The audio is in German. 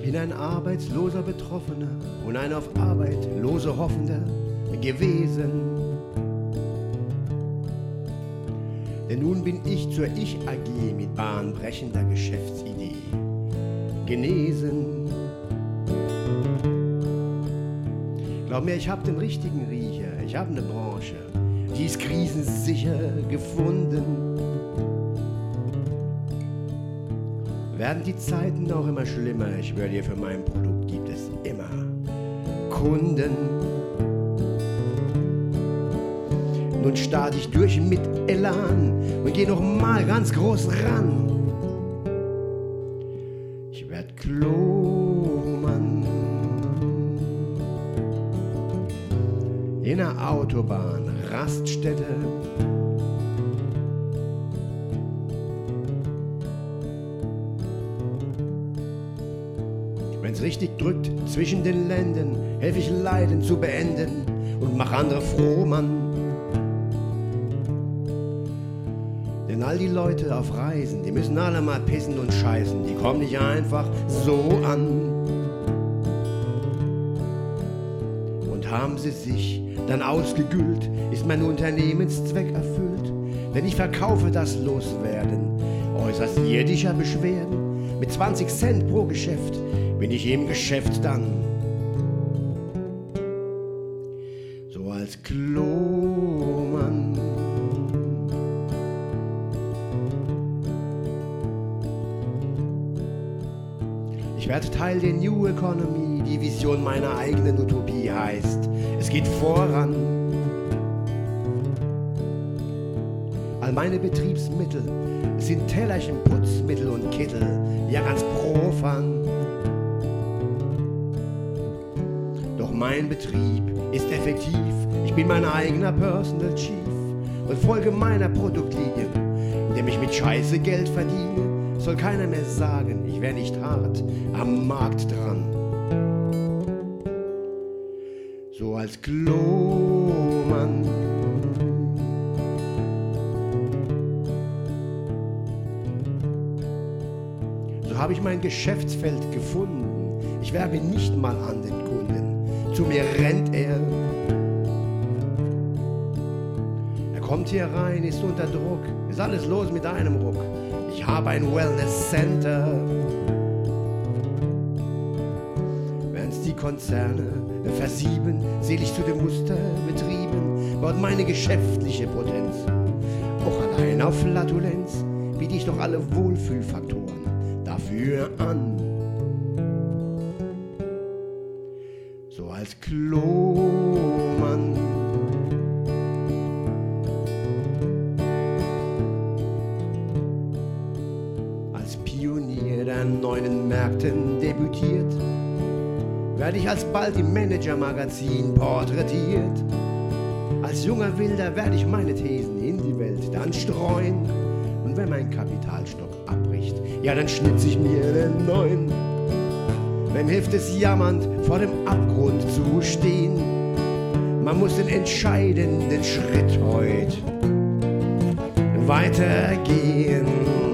Bin ein arbeitsloser Betroffener und ein auf Arbeit lose Hoffender gewesen. Denn nun bin ich zur Ich-AG mit bahnbrechender Geschäftsidee genesen. Glaub mir, ich hab den richtigen Riecher, ich hab ne Branche, die ist krisensicher gefunden. Werden die Zeiten auch immer schlimmer, ich schwör dir, für mein Produkt gibt es immer Kunden. Nun starte ich durch mit Elan und geh noch mal ganz groß ran. Ich werd Klomann in der Autobahn, Raststätte. Wenn's richtig drückt zwischen den Lenden, helf ich Leiden zu beenden und mach andere froh, Mann. Denn all die Leute auf Reisen, die müssen alle mal pissen und scheißen, die kommen nicht einfach so an. Und haben sie sich dann ausgegüllt, ist mein Unternehmenszweck erfüllt. Denn ich verkaufe das Loswerden äußerst irdischer Beschwerden. Mit 20 Cent pro Geschäft bin ich im Geschäft dann. So als Klomann. Ich werde Teil der New Economy, die Vision meiner eigenen Utopie heißt, es geht voran. All meine Betriebsmittel sind Tellerchen, Putzmittel und Kittel, ja ganz profan. Doch mein Betrieb ist effektiv, ich bin mein eigener Personal Chief und folge meiner Produktlinie, indem ich mit Scheiße Geld verdiene. Soll keiner mehr sagen, ich wär nicht hart am Markt dran. So als Klomann. So habe ich mein Geschäftsfeld gefunden. Ich werbe nicht mal an den Kunden. Zu mir rennt er. Er kommt hier rein, ist unter Druck. Ist alles los mit einem Ruck. Ich habe ein Wellness Center. Wenn's die Konzerne versieben, selig zu dem Muster betrieben, baut meine geschäftliche Potenz. Auch allein auf Flatulenz biete ich doch alle Wohlfühlfaktoren dafür an. So als Klomann. Pionier der neuen Märkten debütiert, werde ich alsbald im Manager-Magazin porträtiert. Als junger Wilder werde ich meine Thesen in die Welt dann streuen. Und wenn mein Kapitalstock abbricht, ja dann schnitz ich mir den neuen. Wem hilft es jammernd vor dem Abgrund zu stehen? Man muss den entscheidenden Schritt heut weitergehen.